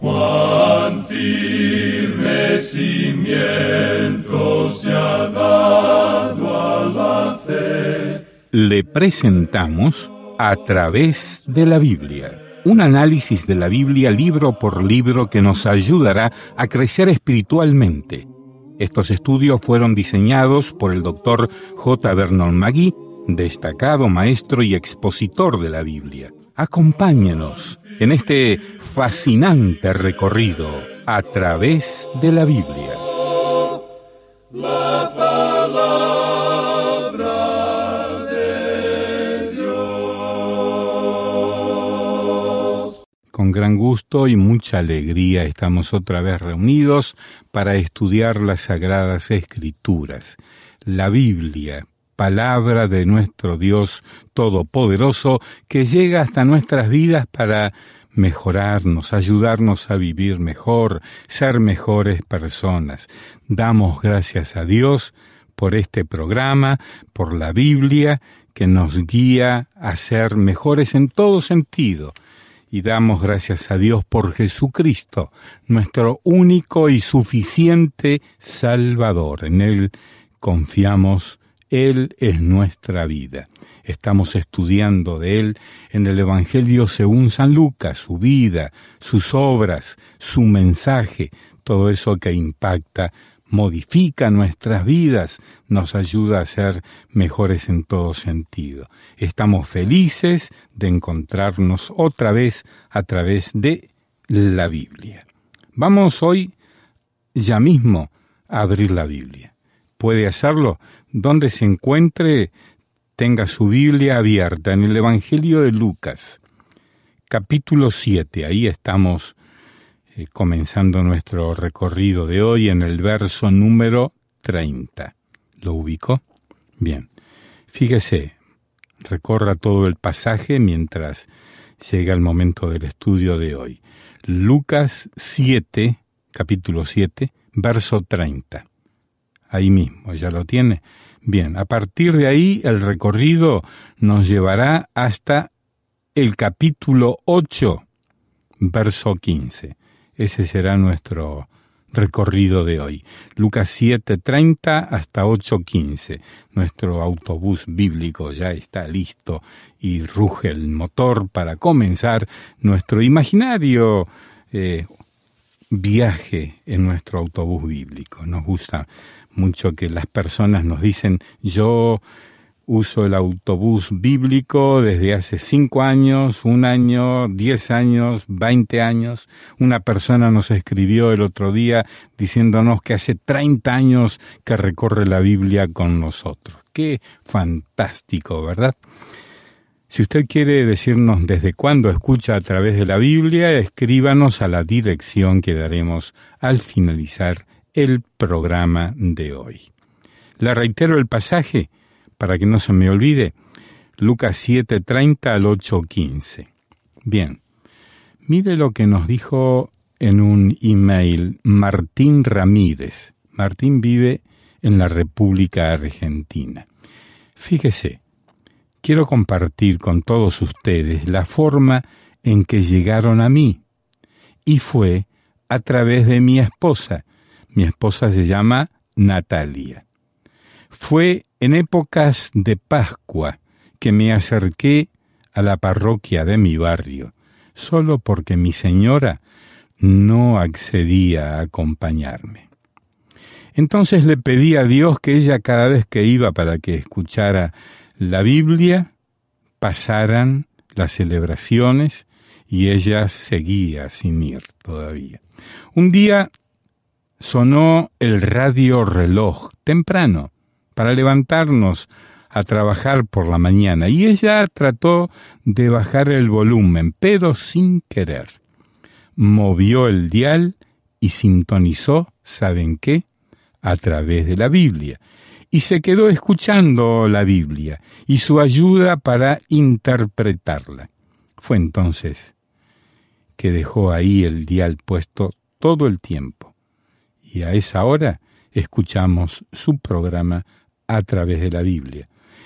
Cuán firme cimiento se ha dado a la fe. Le presentamos A través de la Biblia, un análisis de la Biblia libro por libro que nos ayudará a crecer espiritualmente. Estos estudios fueron diseñados por el Dr. J. Vernon McGee, destacado maestro y expositor de la Biblia. Acompáñenos en este fascinante recorrido a través de la Biblia. La palabra de Dios. Con gran gusto y mucha alegría estamos otra vez reunidos para estudiar las Sagradas Escrituras, la Biblia, palabra de nuestro Dios Todopoderoso que llega hasta nuestras vidas para mejorarnos, ayudarnos a vivir mejor, ser mejores personas. Damos gracias a Dios por este programa, por la Biblia que nos guía a ser mejores en todo sentido. Y damos gracias a Dios por Jesucristo, nuestro único y suficiente Salvador. En Él confiamos. Él es nuestra vida. Estamos estudiando de Él en el Evangelio según San Lucas, su vida, sus obras, su mensaje, todo eso que impacta, modifica nuestras vidas, nos ayuda a ser mejores en todo sentido. Estamos felices de encontrarnos otra vez a través de la Biblia. Vamos hoy, ya mismo, a abrir la Biblia. Puede hacerlo donde se encuentre, tenga su Biblia abierta en el Evangelio de Lucas, capítulo 7. Ahí estamos comenzando nuestro recorrido de hoy en el verso número 30. ¿Lo ubicó? Bien. Fíjese, recorra todo el pasaje mientras llega el momento del estudio de hoy. Lucas 7, capítulo 7, verso 30. Ahí mismo, ¿ya lo tiene? Bien, a partir de ahí el recorrido nos llevará hasta el capítulo 8, verso 15. Ese será nuestro recorrido de hoy. Lucas 7:30 hasta 8:15. Nuestro autobús bíblico ya está listo y ruge el motor para comenzar nuestro imaginario viaje en nuestro autobús bíblico. Nos gusta mucho que las personas nos dicen, yo uso el autobús bíblico desde hace 5 años, 1 año, 10 años, 20 años. Una persona nos escribió el otro día diciéndonos que hace 30 años que recorre la Biblia con nosotros. ¡Qué fantástico!, ¿verdad? Si usted quiere decirnos desde cuándo escucha a través de la Biblia, escríbanos a la dirección que daremos al finalizar el programa de hoy. Le reitero el pasaje para que no se me olvide, Lucas 7:30 al 8:15. Bien, mire lo que nos dijo en un email Martín Ramírez. Martín vive en la República Argentina. Fíjese, quiero compartir con todos ustedes la forma en que llegaron a mí, y fue a través de mi esposa. Mi esposa se llama Natalia. Fue en épocas de Pascua que me acerqué a la parroquia de mi barrio, solo porque mi señora no accedía a acompañarme. Entonces le pedí a Dios que ella cada vez que iba para que escuchara la Biblia, pasaran las celebraciones y ella seguía sin ir todavía. Un día sonó el radio reloj temprano para levantarnos a trabajar por la mañana y ella trató de bajar el volumen, pero sin querer. Movió el dial y sintonizó, ¿saben qué?, a través de la Biblia. Y se quedó escuchando la Biblia y su ayuda para interpretarla. Fue entonces que dejó ahí el dial puesto todo el tiempo. Y a esa hora escuchamos su programa a través de la Biblia.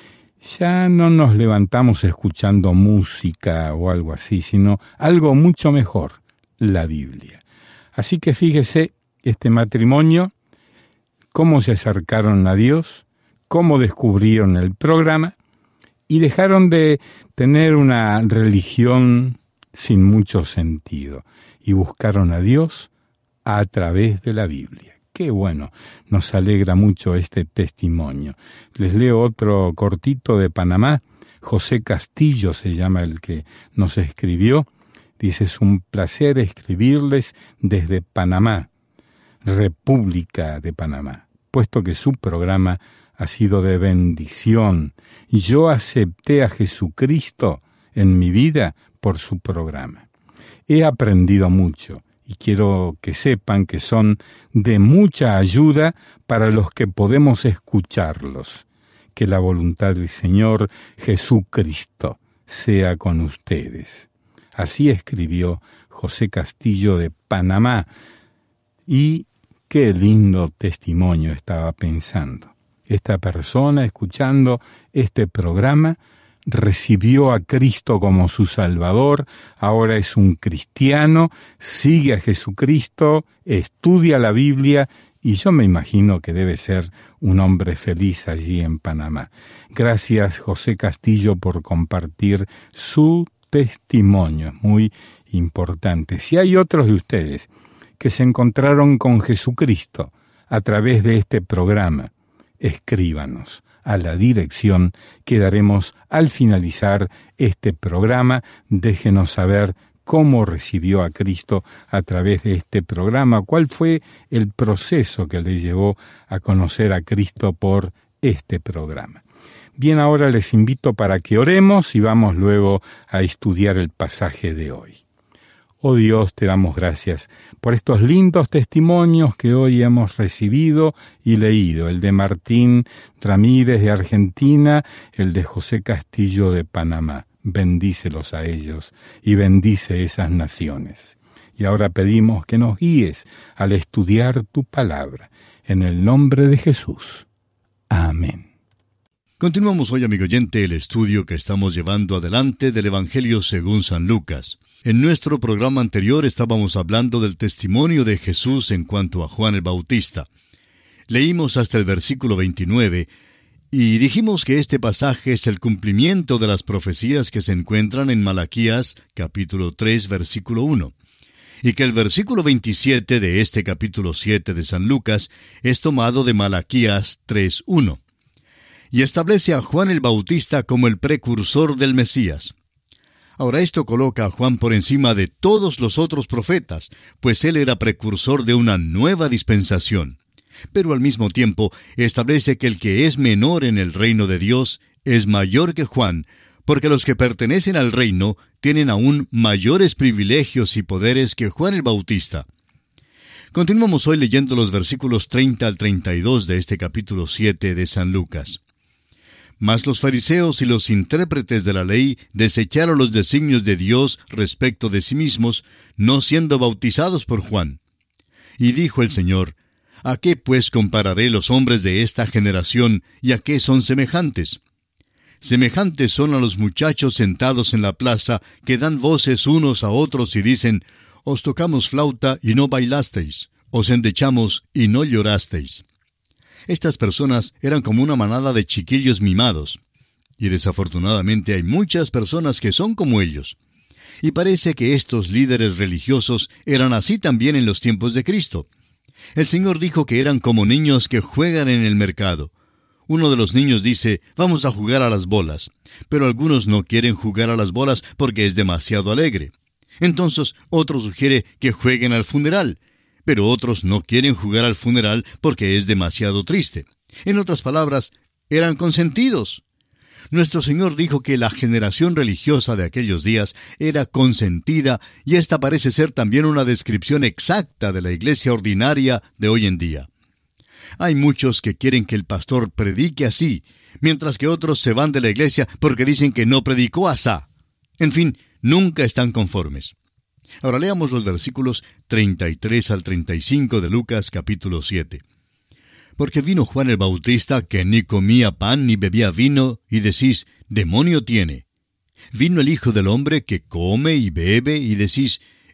Ya no nos levantamos escuchando música o algo así, sino algo mucho mejor, la Biblia. Así que fíjese, este matrimonio, cómo se acercaron a Dios, cómo descubrieron el programa y dejaron de tener una religión sin mucho sentido y buscaron a Dios a través de la Biblia. Qué bueno, nos alegra mucho este testimonio. Les leo otro cortito de Panamá. José Castillo se llama el que nos escribió. Dice, es un placer escribirles desde Panamá, República de Panamá, puesto que su programa ha sido de bendición. Yo acepté a Jesucristo en mi vida por su programa. He aprendido mucho y quiero que sepan que son de mucha ayuda para los que podemos escucharlos. Que la voluntad del Señor Jesucristo sea con ustedes. Así escribió José Castillo de Panamá. Y qué lindo testimonio estaba pensando. Esta persona, escuchando este programa, recibió a Cristo como su Salvador, ahora es un cristiano, sigue a Jesucristo, estudia la Biblia, y yo me imagino que debe ser un hombre feliz allí en Panamá. Gracias, José Castillo, por compartir su testimonio, es muy importante. Si hay otros de ustedes que se encontraron con Jesucristo a través de este programa, escríbanos a la dirección que daremos al finalizar este programa. Déjenos saber cómo recibió a Cristo a través de este programa, cuál fue el proceso que le llevó a conocer a Cristo por este programa. Bien, ahora les invito para que oremos y vamos luego a estudiar el pasaje de hoy. Oh Dios, te damos gracias por estos lindos testimonios que hoy hemos recibido y leído, el de Martín Ramírez de Argentina, el de José Castillo de Panamá. Bendícelos a ellos y bendice esas naciones. Y ahora pedimos que nos guíes al estudiar tu palabra, en el nombre de Jesús. Amén. Continuamos hoy, amigo oyente, el estudio que estamos llevando adelante del Evangelio según San Lucas. En nuestro programa anterior estábamos hablando del testimonio de Jesús en cuanto a Juan el Bautista. Leímos hasta el versículo 29 y dijimos que este pasaje es el cumplimiento de las profecías que se encuentran en Malaquías, capítulo 3, versículo 1, y que el versículo 27 de este capítulo 7 de San Lucas es tomado de Malaquías 3:1, y establece a Juan el Bautista como el precursor del Mesías. Ahora esto coloca a Juan por encima de todos los otros profetas, pues él era precursor de una nueva dispensación. Pero al mismo tiempo establece que el que es menor en el reino de Dios es mayor que Juan, porque los que pertenecen al reino tienen aún mayores privilegios y poderes que Juan el Bautista. Continuamos hoy leyendo los versículos 30 al 32 de este capítulo 7 de San Lucas. Mas los fariseos y los intérpretes de la ley desecharon los designios de Dios respecto de sí mismos, no siendo bautizados por Juan. Y dijo el Señor, ¿a qué pues compararé los hombres de esta generación, y a qué son semejantes? Semejantes son a los muchachos sentados en la plaza, que dan voces unos a otros y dicen, os tocamos flauta y no bailasteis, os endechamos y no llorasteis. Estas personas eran como una manada de chiquillos mimados. Y desafortunadamente hay muchas personas que son como ellos. Y parece que estos líderes religiosos eran así también en los tiempos de Cristo. El Señor dijo que eran como niños que juegan en el mercado. Uno de los niños dice, vamos a jugar a las bolas. Pero algunos no quieren jugar a las bolas porque es demasiado alegre. Entonces otro sugiere que jueguen al funeral. Pero otros no quieren jugar al funeral porque es demasiado triste. En otras palabras, eran consentidos. Nuestro Señor dijo que la generación religiosa de aquellos días era consentida, y esta parece ser también una descripción exacta de la iglesia ordinaria de hoy en día. Hay muchos que quieren que el pastor predique así, mientras que otros se van de la iglesia porque dicen que no predicó asá. En fin, nunca están conformes. Ahora leamos los versículos 33 al 35 de Lucas capítulo 7. Porque vino Juan el Bautista, que ni comía pan ni bebía vino, y decís, demonio tiene. Vino el Hijo del Hombre, que come y bebe, y decís,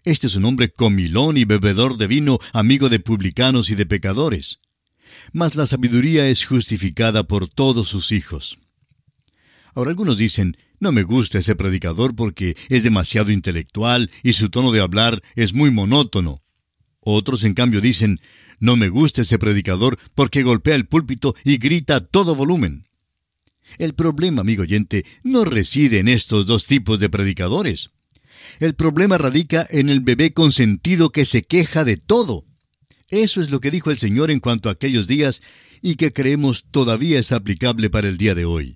Este es un hombre comilón y bebedor de vino, amigo de publicanos y de pecadores. Mas la sabiduría es justificada por todos sus hijos. Ahora algunos dicen, no me gusta ese predicador porque es demasiado intelectual y su tono de hablar es muy monótono. Otros, en cambio, dicen, no me gusta ese predicador porque golpea el púlpito y grita a todo volumen. El problema, amigo oyente, no reside en estos dos tipos de predicadores. El problema radica en el bebé consentido que se queja de todo. Eso es lo que dijo el Señor en cuanto a aquellos días y que creemos todavía es aplicable para el día de hoy.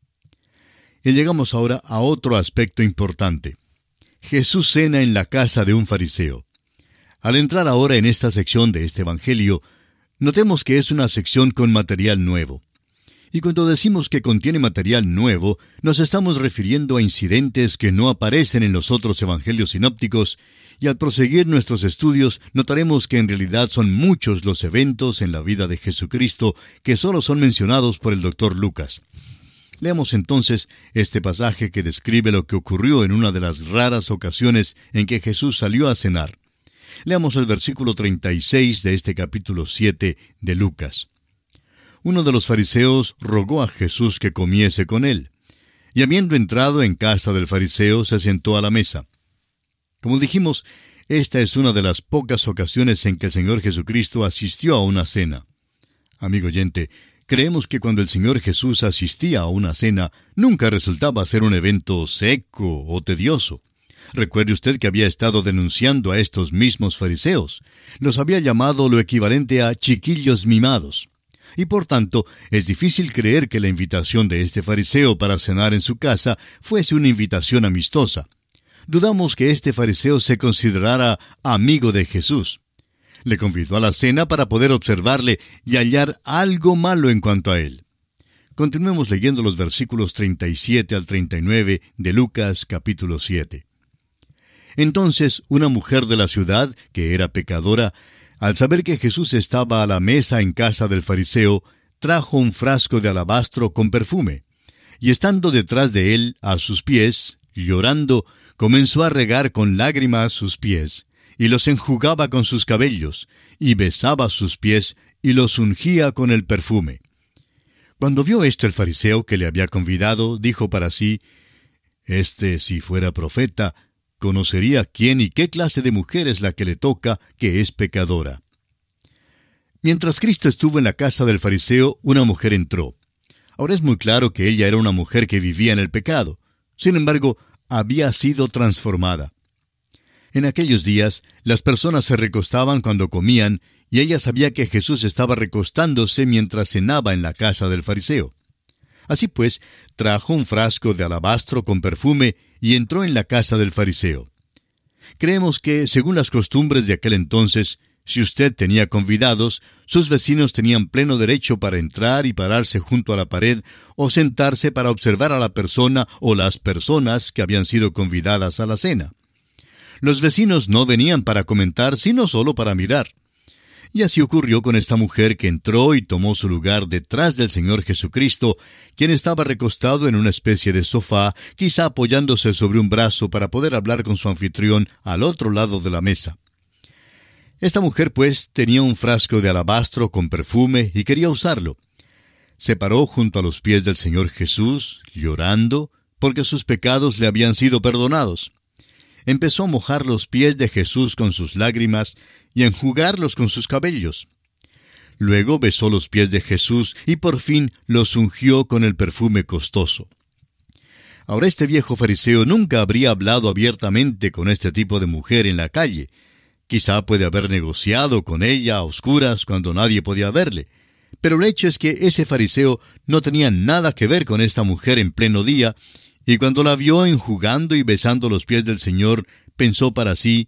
Y llegamos ahora a otro aspecto importante. Jesús cena en la casa de un fariseo. Al entrar ahora en esta sección de este Evangelio, notemos que es una sección con material nuevo. Y cuando decimos que contiene material nuevo, nos estamos refiriendo a incidentes que no aparecen en los otros evangelios sinópticos, y al proseguir nuestros estudios notaremos que en realidad son muchos los eventos en la vida de Jesucristo que solo son mencionados por el Dr. Lucas. Leamos entonces este pasaje que describe lo que ocurrió en una de las raras ocasiones en que Jesús salió a cenar. Leamos el versículo 36 de este capítulo 7 de Lucas. Uno de los fariseos rogó a Jesús que comiese con él, y habiendo entrado en casa del fariseo, se sentó a la mesa. Como dijimos, esta es una de las pocas ocasiones en que el Señor Jesucristo asistió a una cena. Amigo oyente, creemos que cuando el Señor Jesús asistía a una cena, nunca resultaba ser un evento seco o tedioso. Recuerde usted que había estado denunciando a estos mismos fariseos. Los había llamado lo equivalente a chiquillos mimados. Y por tanto, es difícil creer que la invitación de este fariseo para cenar en su casa fuese una invitación amistosa. Dudamos que este fariseo se considerara amigo de Jesús. Le convidó a la cena para poder observarle y hallar algo malo en cuanto a él. Continuemos leyendo los versículos 37 al 39 de Lucas capítulo 7. Entonces una mujer de la ciudad, que era pecadora, al saber que Jesús estaba a la mesa en casa del fariseo, trajo un frasco de alabastro con perfume, y estando detrás de él, a sus pies, llorando, comenzó a regar con lágrimas sus pies, y los enjugaba con sus cabellos, y besaba sus pies, y los ungía con el perfume. Cuando vio esto el fariseo que le había convidado, dijo para sí, si fuera profeta, conocería quién y qué clase de mujer es la que le toca, que es pecadora. Mientras Cristo estuvo en la casa del fariseo, una mujer entró. Ahora es muy claro que ella era una mujer que vivía en el pecado. Sin embargo, había sido transformada. En aquellos días, las personas se recostaban cuando comían, y ella sabía que Jesús estaba recostándose mientras cenaba en la casa del fariseo. Así pues, trajo un frasco de alabastro con perfume y entró en la casa del fariseo. Creemos que, según las costumbres de aquel entonces, si usted tenía convidados, sus vecinos tenían pleno derecho para entrar y pararse junto a la pared o sentarse para observar a la persona o las personas que habían sido convidadas a la cena. Los vecinos no venían para comentar, sino solo para mirar. Y así ocurrió con esta mujer que entró y tomó su lugar detrás del Señor Jesucristo, quien estaba recostado en una especie de sofá, quizá apoyándose sobre un brazo para poder hablar con su anfitrión al otro lado de la mesa. Esta mujer, pues, tenía un frasco de alabastro con perfume y quería usarlo. Se paró junto a los pies del Señor Jesús, llorando, porque sus pecados le habían sido perdonados. Empezó a mojar los pies de Jesús con sus lágrimas y a enjugarlos con sus cabellos. Luego besó los pies de Jesús y por fin los ungió con el perfume costoso. Ahora este viejo fariseo nunca habría hablado abiertamente con este tipo de mujer en la calle. Quizá puede haber negociado con ella a oscuras cuando nadie podía verle. Pero el hecho es que ese fariseo no tenía nada que ver con esta mujer en pleno día, y cuando la vio enjugando y besando los pies del Señor, pensó para sí,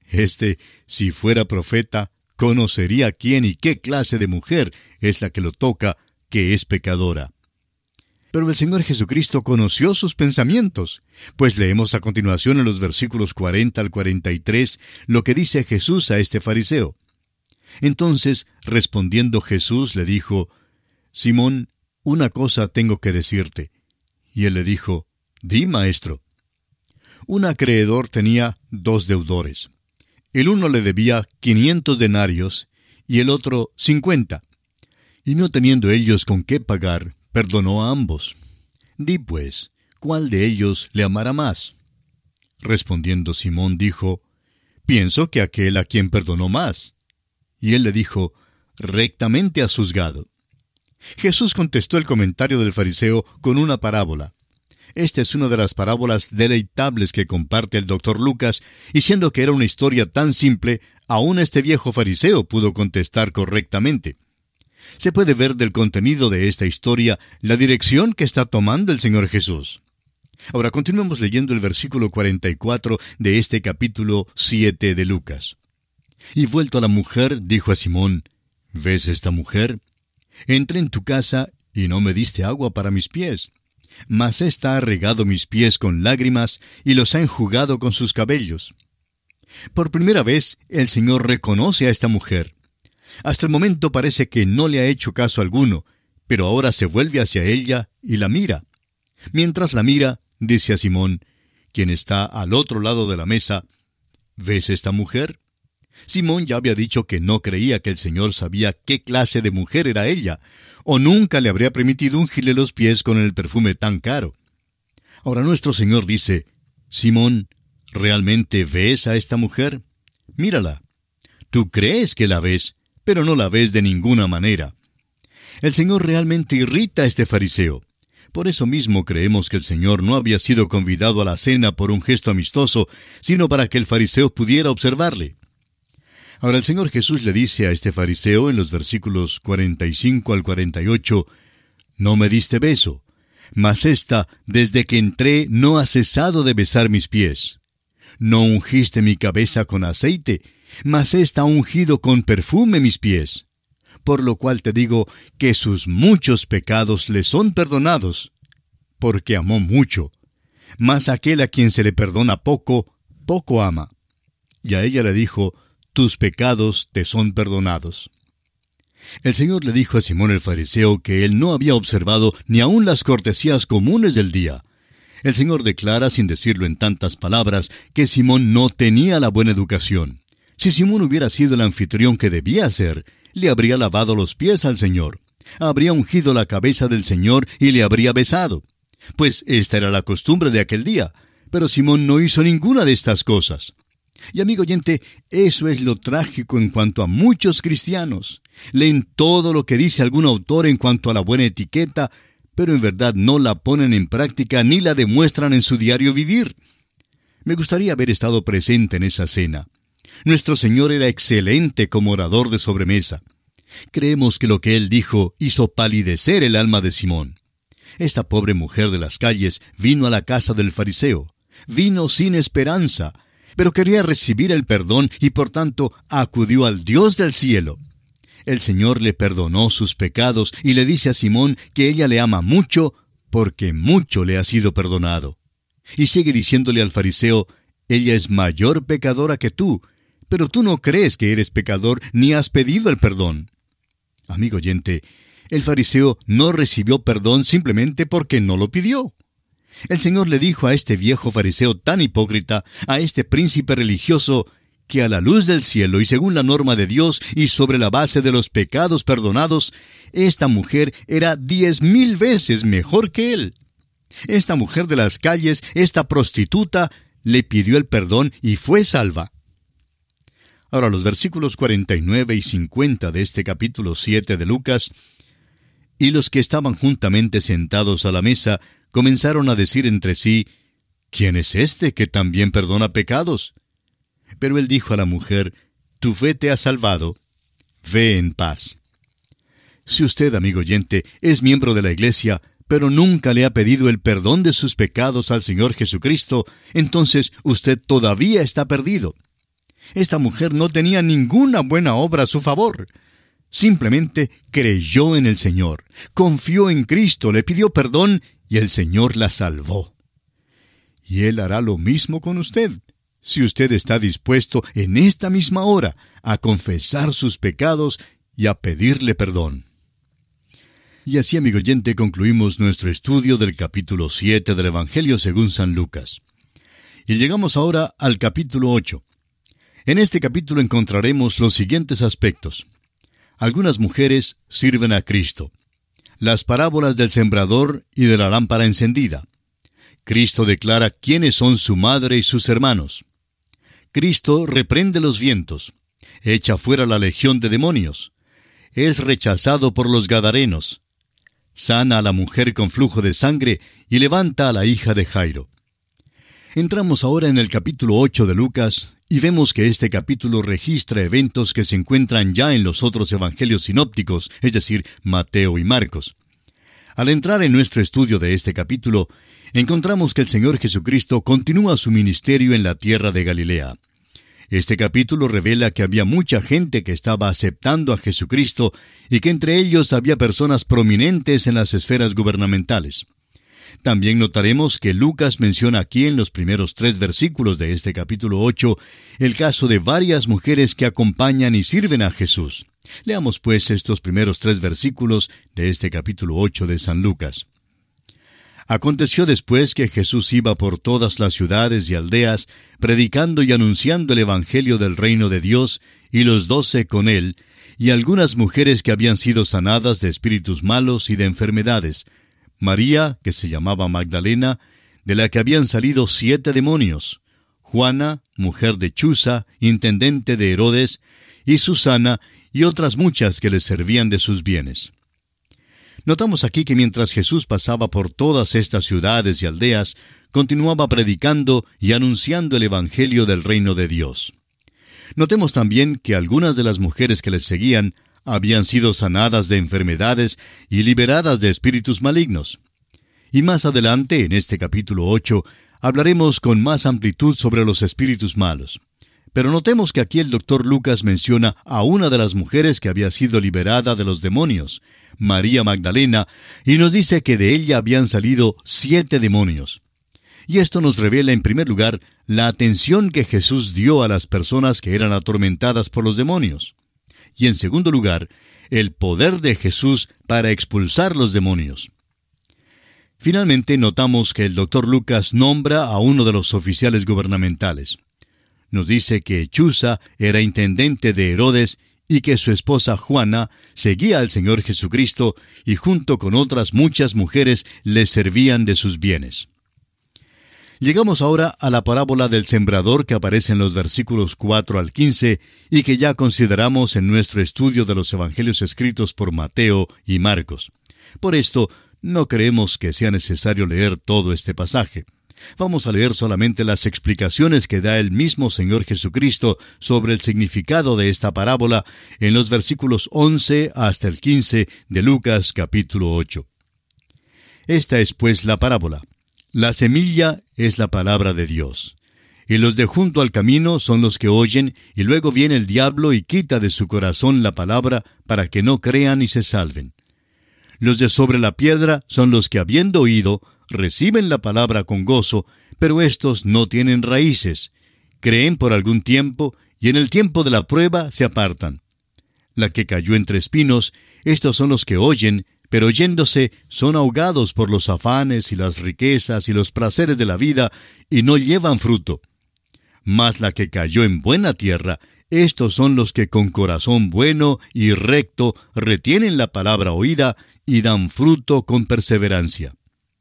si fuera profeta, conocería quién y qué clase de mujer es la que lo toca, que es pecadora. Pero el Señor Jesucristo conoció sus pensamientos, pues leemos a continuación en los versículos 40 al 43 lo que dice Jesús a este fariseo. Entonces, respondiendo Jesús, le dijo, Simón, una cosa tengo que decirte. Y él le dijo, Di, maestro. Un acreedor tenía 2 deudores. El uno le debía 500 denarios y el otro 50. Y no teniendo ellos con qué pagar, perdonó a ambos. Di pues, ¿cuál de ellos le amará más? Respondiendo Simón dijo, pienso que aquel a quien perdonó más. Y él le dijo, rectamente has juzgado. Jesús contestó el comentario del fariseo con una parábola. Esta es una de las parábolas deleitables que comparte el Dr. Lucas, y siendo que era una historia tan simple, aún este viejo fariseo pudo contestar correctamente. Se puede ver del contenido de esta historia la dirección que está tomando el Señor Jesús. Ahora continuemos leyendo el versículo 44 de este capítulo 7 de Lucas. Y vuelto a la mujer, dijo a Simón, ¿ves esta mujer? Entré en tu casa y no me diste agua para mis pies. Mas ésta ha regado mis pies con lágrimas y los ha enjugado con sus cabellos. Por primera vez, el Señor reconoce a esta mujer. Hasta el momento parece que no le ha hecho caso alguno, pero ahora se vuelve hacia ella y la mira. Mientras la mira, dice a Simón, quien está al otro lado de la mesa, ¿ves esta mujer? Simón ya había dicho que no creía que el Señor sabía qué clase de mujer era ella, o nunca le habría permitido ungirle los pies con el perfume tan caro. Ahora nuestro Señor dice, Simón, ¿realmente ves a esta mujer? Mírala. Tú crees que la ves, pero no la ves de ninguna manera. El Señor realmente irrita a este fariseo. Por eso mismo creemos que el Señor no había sido convidado a la cena por un gesto amistoso, sino para que el fariseo pudiera observarle. Ahora el Señor Jesús le dice a este fariseo en los versículos 45 al 48, «No me diste beso, mas ésta, desde que entré, no ha cesado de besar mis pies. No ungiste mi cabeza con aceite, mas ésta ha ungido con perfume mis pies. Por lo cual te digo que sus muchos pecados le son perdonados, porque amó mucho. Mas aquel a quien se le perdona poco, poco ama». Y a ella le dijo, «Tus pecados te son perdonados». El Señor le dijo a Simón el fariseo que él no había observado ni aun las cortesías comunes del día. El Señor declara, sin decirlo en tantas palabras, que Simón no tenía la buena educación. Si Simón hubiera sido el anfitrión que debía ser, le habría lavado los pies al Señor, habría ungido la cabeza del Señor y le habría besado. Pues esta era la costumbre de aquel día, pero Simón no hizo ninguna de estas cosas. Y amigo oyente, eso es lo trágico en cuanto a muchos cristianos. Leen todo lo que dice algún autor en cuanto a la buena etiqueta, pero en verdad no la ponen en práctica ni la demuestran en su diario vivir. Me gustaría haber estado presente en esa cena. Nuestro Señor era excelente como orador de sobremesa. Creemos que lo que Él dijo hizo palidecer el alma de Simón. Esta pobre mujer de las calles vino a la casa del fariseo. Vino sin esperanza, pero quería recibir el perdón y por tanto acudió al Dios del cielo. El Señor le perdonó sus pecados y le dice a Simón que ella le ama mucho porque mucho le ha sido perdonado. Y sigue diciéndole al fariseo, ella es mayor pecadora que tú, pero tú no crees que eres pecador ni has pedido el perdón. Amigo oyente, el fariseo no recibió perdón simplemente porque no lo pidió. El Señor le dijo a este viejo fariseo tan hipócrita, a este príncipe religioso, que a la luz del cielo y según la norma de Dios y sobre la base de los pecados perdonados, esta mujer era 10,000 veces mejor que él. Esta mujer de las calles, esta prostituta, le pidió el perdón y fue salva. Ahora los versículos 49 y 50 de este capítulo 7 de Lucas, «Y los que estaban juntamente sentados a la mesa comenzaron a decir entre sí, ¿quién es este que también perdona pecados? Pero él dijo a la mujer, tu fe te ha salvado, ve en paz». Si usted, amigo oyente, es miembro de la iglesia, pero nunca le ha pedido el perdón de sus pecados al Señor Jesucristo, entonces usted todavía está perdido. Esta mujer no tenía ninguna buena obra a su favor. Simplemente creyó en el Señor, confió en Cristo, le pidió perdón y el Señor la salvó. Y Él hará lo mismo con usted, si usted está dispuesto en esta misma hora a confesar sus pecados y a pedirle perdón. Y así, amigo oyente, concluimos nuestro estudio del capítulo 7 del Evangelio según San Lucas. Y llegamos ahora al capítulo 8. En este capítulo encontraremos los siguientes aspectos. Algunas mujeres sirven a Cristo. Las parábolas del sembrador y de la lámpara encendida. Cristo declara quiénes son su madre y sus hermanos. Cristo reprende los vientos. Echa fuera la legión de demonios. Es rechazado por los gadarenos. Sana a la mujer con flujo de sangre y levanta a la hija de Jairo. Entramos ahora en el capítulo 8 de Lucas y vemos que este capítulo registra eventos que se encuentran ya en los otros evangelios sinópticos, es decir, Mateo y Marcos. Al entrar en nuestro estudio de este capítulo, encontramos que el Señor Jesucristo continúa su ministerio en la tierra de Galilea. Este capítulo revela que había mucha gente que estaba aceptando a Jesucristo y que entre ellos había personas prominentes en las esferas gubernamentales. También notaremos que Lucas menciona aquí en los primeros 3 versículos de este capítulo 8 el caso de varias mujeres que acompañan y sirven a Jesús. Leamos pues estos primeros 3 versículos de este capítulo 8 de San Lucas. Aconteció después que Jesús iba por todas las ciudades y aldeas, predicando y anunciando el Evangelio del reino de Dios, y los 12 con él, y algunas mujeres que habían sido sanadas de espíritus malos y de enfermedades, María, que se llamaba Magdalena, de la que habían salido 7 demonios, Juana, mujer de Chuza, intendente de Herodes, y Susana, y otras muchas que le servían de sus bienes. Notamos aquí que mientras Jesús pasaba por todas estas ciudades y aldeas, continuaba predicando y anunciando el Evangelio del reino de Dios. Notemos también que algunas de las mujeres que le seguían habían sido sanadas de enfermedades y liberadas de espíritus malignos. Y más adelante, en este capítulo 8, hablaremos con más amplitud sobre los espíritus malos. Pero notemos que aquí el doctor Lucas menciona a una de las mujeres que había sido liberada de los demonios, María Magdalena, y nos dice que de ella habían salido 7 demonios. Y esto nos revela en primer lugar la atención que Jesús dio a las personas que eran atormentadas por los demonios. Y en segundo lugar, el poder de Jesús para expulsar los demonios. Finalmente notamos que el doctor Lucas nombra a uno de los oficiales gubernamentales. Nos dice que Chuza era intendente de Herodes y que su esposa Juana seguía al Señor Jesucristo y junto con otras muchas mujeres le servían de sus bienes. Llegamos ahora a la parábola del sembrador que aparece en los versículos 4 al 15 y que ya consideramos en nuestro estudio de los evangelios escritos por Mateo y Marcos. Por esto, no creemos que sea necesario leer todo este pasaje. Vamos a leer solamente las explicaciones que da el mismo Señor Jesucristo sobre el significado de esta parábola en los versículos 11 hasta el 15 de Lucas capítulo 8. Esta es pues la parábola. La semilla es la palabra de Dios. Y los de junto al camino son los que oyen, y luego viene el diablo y quita de su corazón la palabra para que no crean y se salven. Los de sobre la piedra son los que, habiendo oído, reciben la palabra con gozo, pero éstos no tienen raíces. Creen por algún tiempo, y en el tiempo de la prueba se apartan. La que cayó entre espinos, estos son los que oyen, pero oyéndose son ahogados por los afanes y las riquezas y los placeres de la vida, y no llevan fruto. Mas la que cayó en buena tierra, estos son los que con corazón bueno y recto retienen la palabra oída y dan fruto con perseverancia.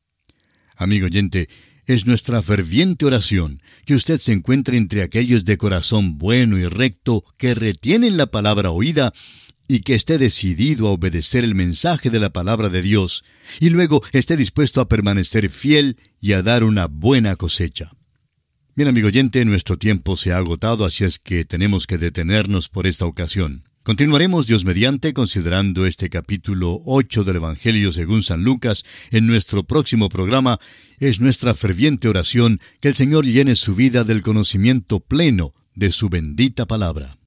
Amigo oyente, es nuestra ferviente oración que usted se encuentre entre aquellos de corazón bueno y recto que retienen la palabra oída y que esté decidido a obedecer el mensaje de la palabra de Dios, y luego esté dispuesto a permanecer fiel y a dar una buena cosecha. Bien, amigo oyente, nuestro tiempo se ha agotado, así es que tenemos que detenernos por esta ocasión. Continuaremos, Dios mediante, considerando este capítulo 8 del Evangelio según San Lucas en nuestro próximo programa. Es nuestra ferviente oración que el Señor llene su vida del conocimiento pleno de su bendita palabra.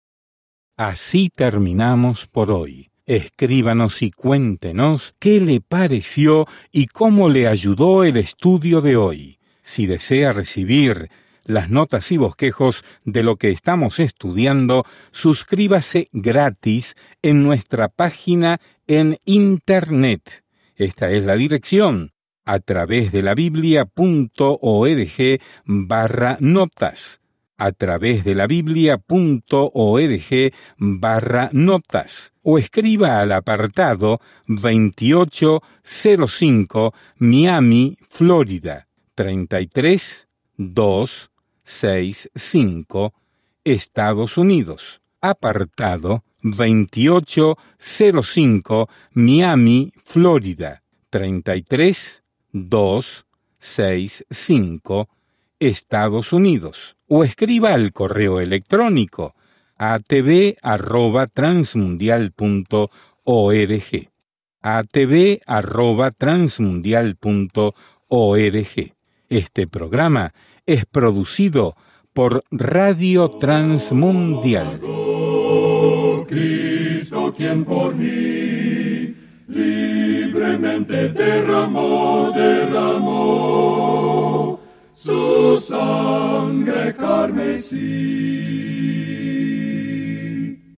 Así terminamos por hoy. Escríbanos y cuéntenos qué le pareció y cómo le ayudó el estudio de hoy. Si desea recibir las notas y bosquejos de lo que estamos estudiando, suscríbase gratis en nuestra página en Internet. Esta es la dirección: a través de la biblia.org/notas. a través de la biblia.org/notas o escriba al apartado 2805 Miami, Florida 33265, Estados Unidos. Apartado 2805 Miami, Florida 33265, Estados Unidos. O escriba al correo electrónico atv@transmundial.org, atv@transmundial.org. Este programa es producido por Radio Transmundial. Cristo, quien por mí libremente derramó su sangre carmesí.